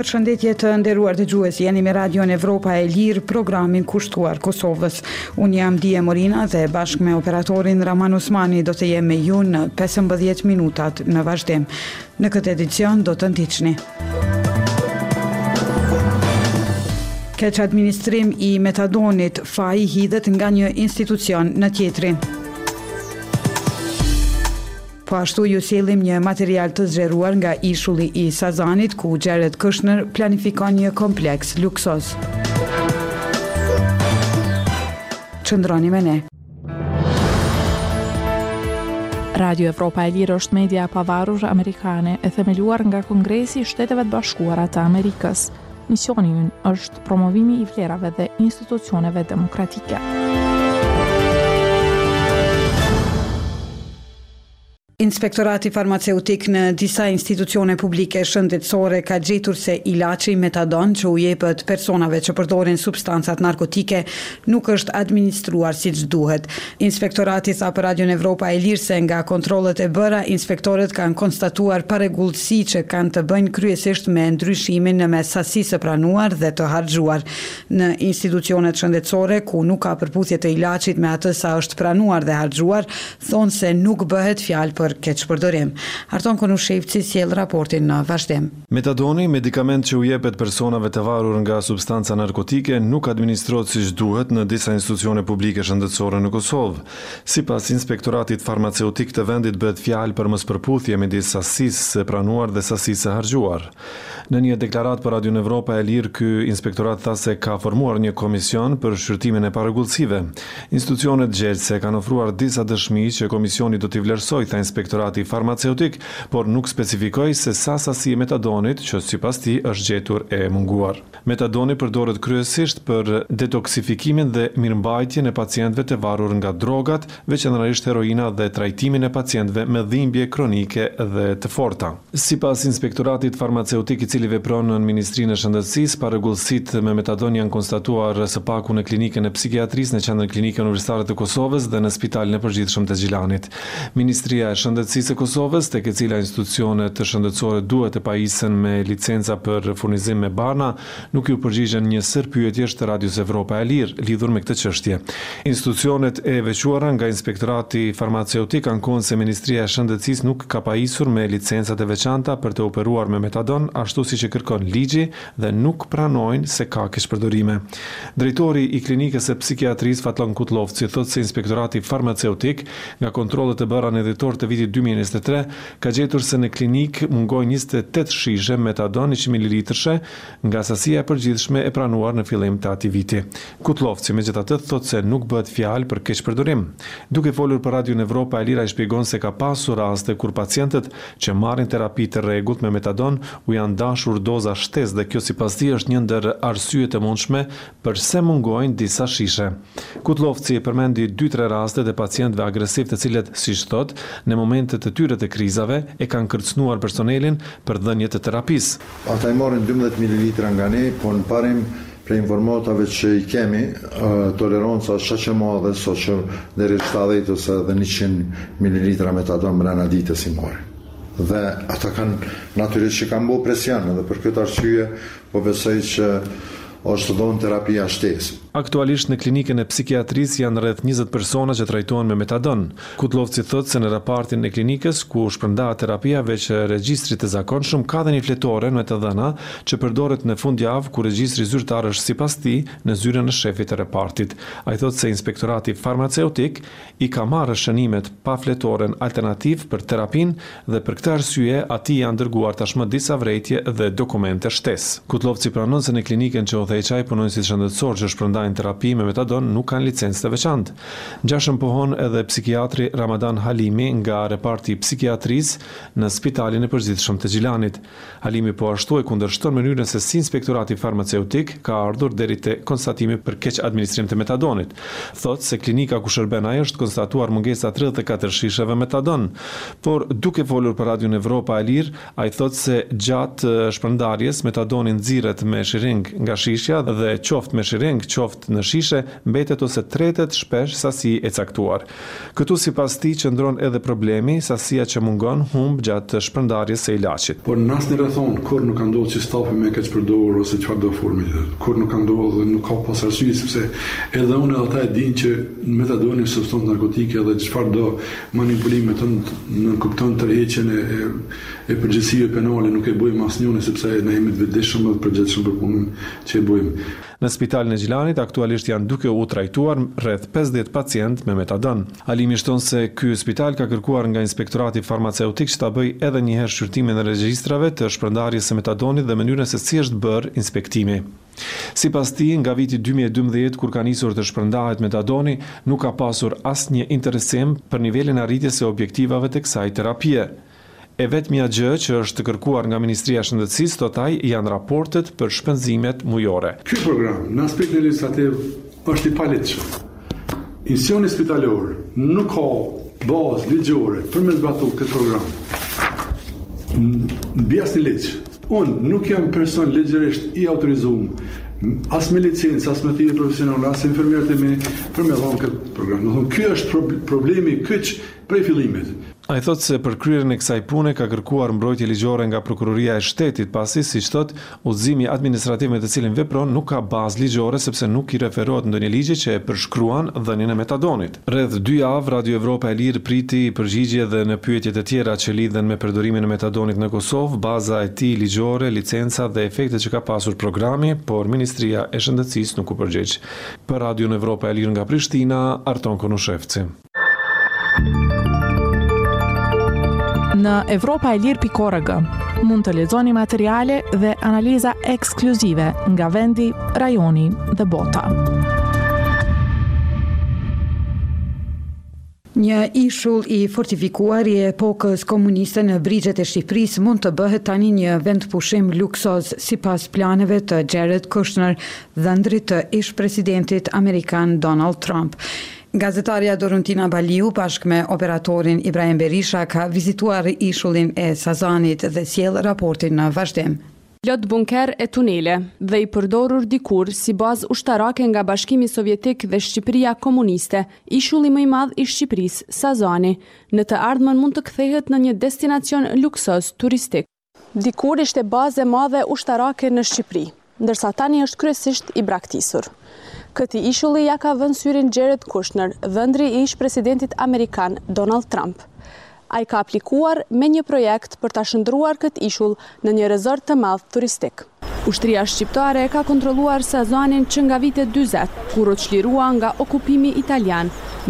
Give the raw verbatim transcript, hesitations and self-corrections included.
Përshëndetje të nderuar dëgjues, jeni me Radion Evropa e Lirë, programin kushtuar Kosovës. Unë jam Dije Morina dhe bashkë me operatorin Raman Usmani do të jem me ju në pesëmbëdhjetë minutat në vazhdim. Në këtë edicion do të ndiqni. Keq administrim i metadonit, faji hidhet nga një institucion në tjetrin. Po ashtu ju sjellim një material të zgjeruar nga ishulli i Sazanit, ku Jared Kushner planifikon një kompleks luksos. Qëndroni me ne. Radio Evropa e Lirë është media e pavarur amerikane e themeluar nga Kongresi i Shteteve të Bashkuara të Amerikës. Misioni ynë është promovimi i vlerave dhe institucioneve demokratike. Inspektorati farmaceutik në disa institucione publike shëndetësore ka gjetur se ilaçi metadon që u jepet personave që përdorin substancat narkotike nuk është administruar siç duhet. Inspektorati tha për Radion Evropa e Lirë se nga kontrollet e bëra, inspektorët kanë konstatuar paregullësi që kanë të bëjnë kryesisht me ndryshimin në mes sasisë së pranuar dhe të harxhuar. Në institucionet shëndetësore ku nuk ka përputhje të ilaçit me atë sa është pranuar dhe harxhuar, thonë se nuk bëhet fjalë për keq përdorim. Arton Konushevci sjell raportin në vazhdim. Metadoni, medikament që u jepet personave të varur nga substanca narkotike, nuk administrohet siç duhet në disa institucione publike shëndetësore në Kosovë. Sipas inspektoratit farmaceutik të vendit bëhet fjalë për mospërputhje midis sasisë së pranuar dhe sasisë së harxhuar. Në një deklaratë për Radion Evropa e Lirë, ky inspektorat tha se ka formuar një komision për shqyrtimin e paregullësive. Institucionet gjerëse kanë ofruar disa dëshmi që komisioni do t'i vlerësojë, tha inspektorati farmaceutik, por nuk specifikoi se sa sasi e metadonit që sipas tij është gjetur e munguar. Metadoni përdoret kryesisht për detoksifikimin dhe mirëmbajtjen e pacientëve të varur nga drogat, veçanërisht heroina dhe trajtimin e pacientëve me dhimbje kronike dhe të forta. Sipas inspektoratit farmaceutik i cili vepron në Ministrinë e Shëndetësisë, paregullësitë me metadon janë konstatuar së paku në klinikën e psikiatrisë në Qendrën Klinike Universitare të Kosovës dhe në Spitalin e Përgjithshëm të Gjilanit. Ministria e Shëndetësisë e Kosovës, tek e cila institucionet shëndetësore duhet të pajisen me licenca për furnizim me barna, nuk ju përgjigjen një sër pyetjesh të Radios Evropa e Lirë lidhur me këtë çështje. Institucionet e veçuara nga inspektorati farmaceutik ankohen se Ministria e Shëndetësisë nuk ka pajisur me licencat e veçanta për të operuar me metadon, ashtu siç e kërkon ligji, dhe nuk pranojnë se ka keqpërdorime. Drejtori i klinikës së psikiatrisë Fatlon Kutlovci thotë se inspektorati farmaceutik nga kontrollet e bëra në dhjetor të vitit dy mijë e njëzet e tre ka gjetur se në klinik mungojnë njëzet e tetë shishe metadon njëqind mililitrëshe nga sasia e përgjithshme e pranuar në fillim të atij viti. Kutlovci megjithatë thotë se nuk bëhet fjalë për keqpërdorim. Duke folur për Radion Evropa e Lira, ai shpjegon se ka pasur raste kur pacientët që marrin terapi të rregullt me metadon u janë dashur doza shtesë dhe kjo sipas tij është një ndër arsyet e mundshme pse mungojnë disa shishe. Kutlovci e përmendi dy tre raste të pacientëve agresiv të cilët, siç thot, në momentet të tyre të krizave e kanë kërcënuar personelin për dhënie të terapisë. Ata i morën dymbëdhjetë mililitra nga ne, po në parim për informatave që i kemi, toleranca është që e madhe, so që deri shtatëdhjetë ose edhe njëqind mililitra metadon brenda ditës i morën. Dhe ata kanë natyrisht që kanë bërë presion, dhe për këtë arsye po besoj që është dhënë terapia shtesë. Aktualisht në klinikën e psikiatrisë janë rreth njëzet persona që trajtohen me metadon. Kutlovci thotë se në raportin e klinikës ku shpërndahet terapia veç regjistrit të zakonshëm ka dhe një fletore me të dhëna që përdoret në fundjavë ku regjistri zyrtar është sipas tij në zyrën e shefit të repartit. Ai thotë se inspektorati farmaceutik i ka marrë shënimet pa fletoren alternativ për terapin dhe për këtë arsye atij janë dërguar tashmë disa vrejtje dhe dokumente shtesë. Kutlovci pranon se në klinikën që udhëheqaj punojnë si shëndetësor që shpërndajnë terapi me metadon nuk kanë licencë të veçantë. Gjashëm pohon edhe psikiatri Ramadan Halimi nga reparti i psikiatrisë në Spitalin e Përgjithshëm të Gjilanit. Halimi po ashtu e kundërshton mënyrën se si inspektorati farmaceutik ka ardhur deri te konstatimi për keq administrim të metadonit. Thotë se klinika ku shërben ai është konstatuar mungesa tridhjetë e katër shisheve metadon, por duke folur për Radion Evropa e Lirë, ai thotë se gjatë shpërndarjes metadoni nxirret me shiring nga shishja dhe qoftë me shiring, qoftë qoftë në shishe, mbetet ose tretet shpesh sasi e caktuar. Këtu sipas tij qëndron edhe problemi, sasia që mungon humb gjatë shpërndarjes së ilaçit. Por në asnjë rrethon kur nuk ka ndodhur që stafi më keq përdorur ose çfarë do forme. Kur nuk ka ndodhur dhe nuk ka pas arsye sepse edhe unë edhe ata e dinë që metadoni është substancë narkotike dhe çfarë do manipulime të në kupton tërheqjen e, e, e përgjegjësive penale nuk e bëjmë asnjëri sepse ne jemi të vetëdijshëm dhe të përgjegjshëm për punën që e bëjmë. Në spitalin e Gjilanit aktualisht janë duke u trajtuar rreth pesëdhjetë pacient me metadon. Alimi shton se ky spital ka kërkuar nga inspektorati farmaceutik që ta bëjë edhe një herë shqyrtimin e regjistrave të shpërndarjes së metadonit dhe mënyrën se si është bërë inspektimi. Sipas tij, nga viti dy mijë e dymbëdhjetë kur ka nisur të shpërndahet metadoni, nuk ka pasur asnjë interesim për nivelin e arritjes së objektivave të kësaj terapie. E vetmja gjë që është kërkuar nga Ministria e Shëndetësisë totaj janë raportet për shpenzimet mujore. Ky program në aspektin legislativ është i paligjshëm. Institucioni spitalor nuk ka bazë ligjore për me zbatuar këtë program. Mbi asnjë ligj. Unë nuk jam person ligjërisht i autorizuar as me licencë, as me tjetër profesionale, as infermierët e mi për me dhënë këtë program. Do thonë, ky është problemi kyç prej fillimit. Ai thotë se për kryerjen e kësaj pune ka kërkuar mbrojtje ligjore nga Prokuroria e Shtetit, pasi siç thotë, udhëzimi administrativ me të cilin vepron nuk ka bazë ligjore sepse nuk i referohet ndonjë ligji që e përshkruan dhënien e metadonit. Rreth dy javë Radio Evropa e Lirë priti përgjigje dhe në pyetjet e tjera që lidhen me përdorimin e metadonit në Kosovë, baza e tij ligjore, licenca dhe efektet që ka pasur programi, por Ministria e Shëndetësisë nuk u përgjigj. Për Radio Evropa e Lirë nga Prishtina, Arton Konushevci. Në evropa e lirë pikë org mund të lexoni materiale dhe analiza ekskluzive nga vendi, rajoni dhe bota. Një ishull i fortifikuar i epokës komuniste në brigjet e Shqipërisë mund të bëhet tani një vendpushim luksoz sipas planeve të Jared Kushner, dhëndrit të ish-presidentit amerikan Donald Trump. Gazetarja Doruntina Baliu bashkë me operatorin Ibrahim Berisha ka vizituar ishullin e Sazanit dhe sjell raportin në vazhdim. Plot bunker e tunele dhe i përdorur dikur si bazë ushtarake nga Bashkimi Sovjetik dhe Shqipëria komuniste, ishulli më i madh i Shqipërisë, Sazani, në të ardhmen mund të kthehet në një destinacion luksoz turistik. Dikur ishte bazë e madhe ushtarake në Shqipëri, ndërsa tani është kryesisht i braktisur. Këti ishulli ja ka vënë syrin Jared Kushner, dhëndri i ish-presidentit amerikan Donald Trump. Ai ka aplikuar me një projekt për ta shndruar këtë ishull në një rezort të madh turistik. Ushtria shqiptare ka kontrolluar Sazanin që nga vitet dyzet, kur u çlirua nga okupimi italian,